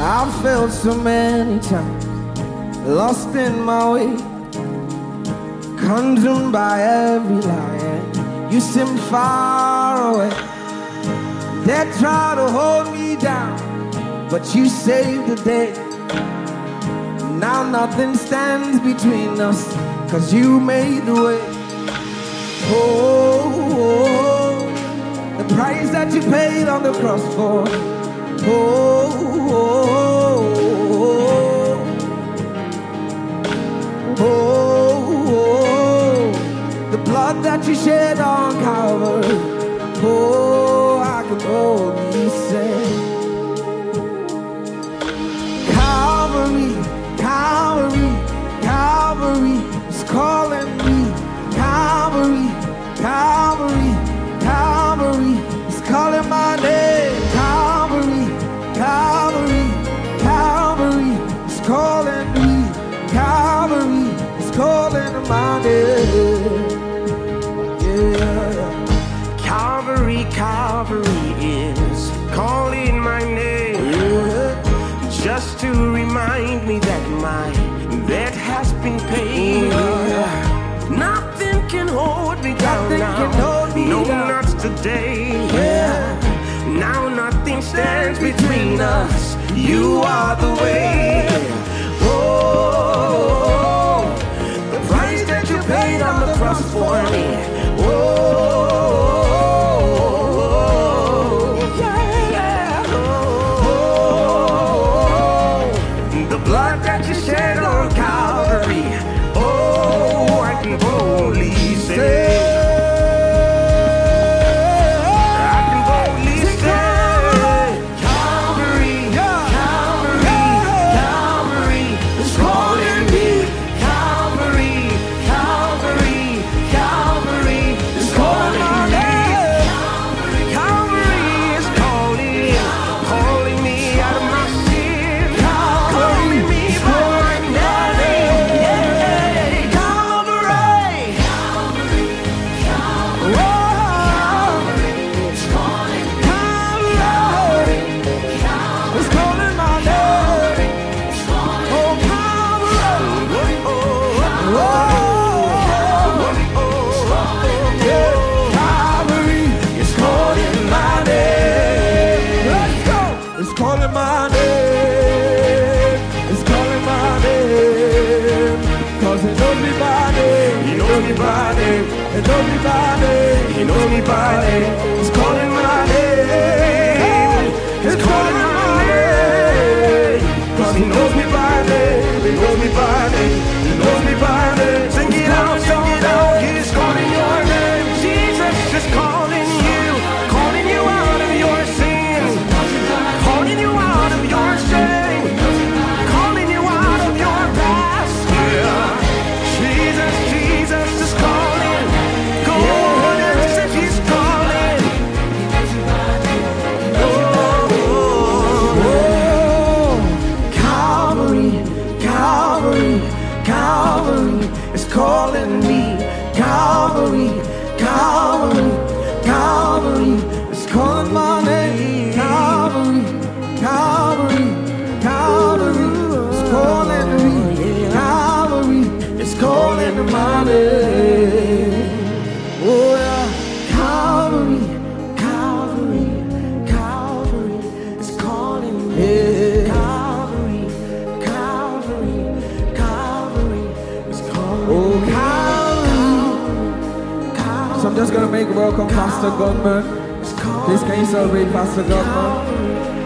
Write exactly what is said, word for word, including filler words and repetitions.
I've failed so many times, lost in my way, consumed by every lie. You seem far away. They try to hold me down, but you saved the day. Now nothing stands between us, 'cause you made the way. Oh, oh, oh, the price that you paid on the cross for. Oh, oh, oh, oh, oh, the blood that you shed on Calvary. Oh, I can only say, Calvary, Calvary, Calvary is calling me. Calvary, Calvary, Calvary is calling my name. Calvary, Calvary, Calvary is calling me. Calvary is calling my name. Yeah. Calvary, Calvary is calling my name. Yeah. Just to remind me that my debt has been paid. Yeah. Nothing can hold me down Nothing now. can hold me no, down. not today. Yeah. Now nothing stands between us. You are the way. Oh, the price that you paid on the cross for me. Oh, yeah. Oh, the blood that you shed on Calvary. Oh, I can boldly say. He knows me by name. He knows me by name. He's calling my name. He's calling my name. 'Cause he knows me by name. He knows me by name. He knows me by name. Sing it out, sing it out. He's calling your name. Jesus is calling you, calling you out of your sin, calling you out of your shame, calling you out of your past. Yeah. Jesus, Jesus is calling. Go on and say he's calling. Oh, oh, oh. Calvary, Calvary, Calvary is calling me. Calvary, Calvary, Calvary is calling my name. Calvary, Calvary, Calvary is calling me. Calvary is calling my name. Oh yeah, Calvary, Calvary, Calvary is calling me. Calvary, Calvary, Calvary is calling. Oh Calvary, Calvary. So I'm just gonna make welcome Pastor Godman. Please can you celebrate Pastor Godman?